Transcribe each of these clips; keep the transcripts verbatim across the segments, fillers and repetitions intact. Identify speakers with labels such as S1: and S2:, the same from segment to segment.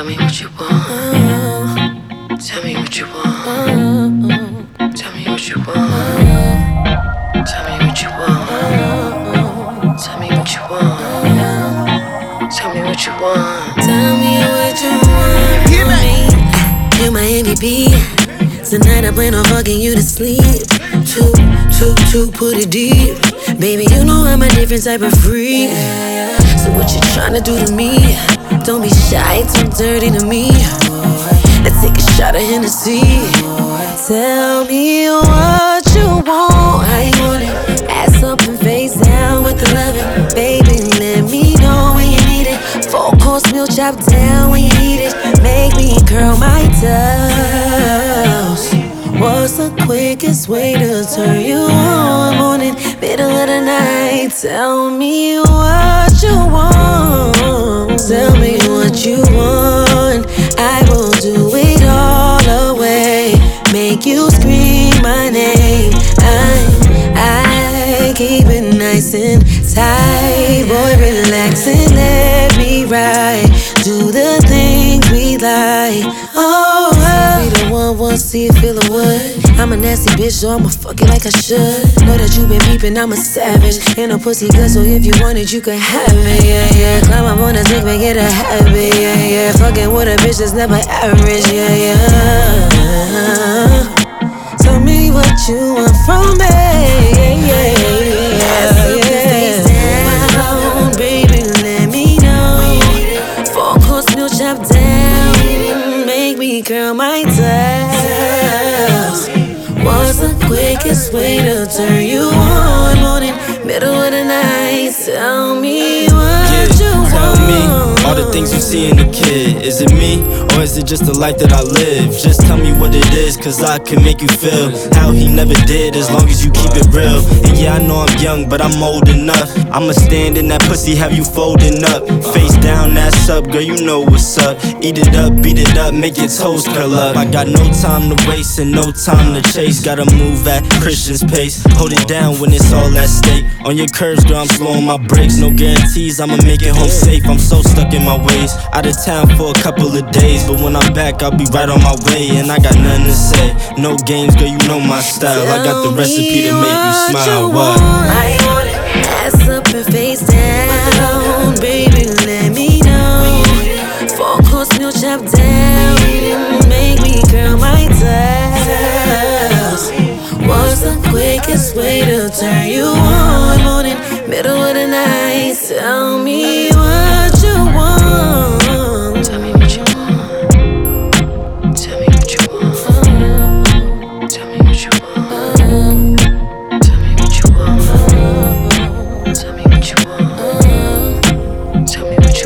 S1: Tell me what you want. Tell me what you want. Tell me what you want. Tell me what you want. Tell me what you want. Tell me what you want. Tell me what you want from me. You're my M V P. Tonight I plan on fucking you to sleep. Two, two, two, put it deep. Baby, you know I'm a different type of freak. So what you tryna do to me? Don't be shy, too dirty to me. Let's take a shot of Hennessy. Tell me what you want, how you want it. Ass up and face down with the loving. Baby, let me know when you need it. Four course meal chopped down when you need it. Make me curl my toes. What's the quickest way to turn you on? Morning, middle of the night. Tell me what you want. Tell me what you want. I will do it all away. Make you scream my name. I, I keep it nice and tight. Boy, relax and let me ride. Do the things we like. Oh, oh. Be the one, one, see it, feel the wood. I'm a nasty bitch, so I'ma fuck it like I should. Know that you been peeping, I'm a savage. Ain't no pussy good, so if you want it, you can have it, yeah, yeah. Climb up on a dick, make it a habit, yeah, yeah. Fucking with a bitch that's never average, yeah, yeah. Tell me what you want from me, yeah, yeah, yeah, yeah. Down, baby, let me know. Four course meal chopped down. Make me curl my toes. What's the quickest way to turn you on? Morning, middle of the night. Tell me what
S2: yeah,
S1: you
S2: tell
S1: want.
S2: me all the things you see in the kid. Is it me, or is it just the life that I live? Just tell me what it is, cause I can make you feel how he never did, as long as you keep it real. And yeah, I know I'm young, but I'm old enough. I'ma stand in that pussy, have you folding up. Face down, ass up, girl, you know what's up. Eat it up, beat it up, make your toes curl up. I got no time to waste and no time to chase. Gotta move at Christian's pace. Hold it down when it's all at stake. On your curves, girl, I'm slowing my brakes. No guarantees, I'ma make it home safe. I'm so stuck in my ways. Out of town for a couple of days, but when I'm back, I'll be right on my way. And I got nothing to say. No games, girl, you know my style. I got the recipe to make you smile. What?
S1: I want it. Ass up and face down. Baby, let me know. Four course meal chopped down. Make me curl my toes. What's the quickest way to turn you on? Morning, middle of the night. Tell me what you want. Tell me what you want. Tell me what you want. Tell me what you want. Tell me what you want. Tell me what you want. Tell me what you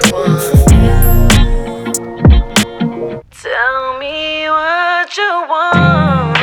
S1: want. Tell me what you want.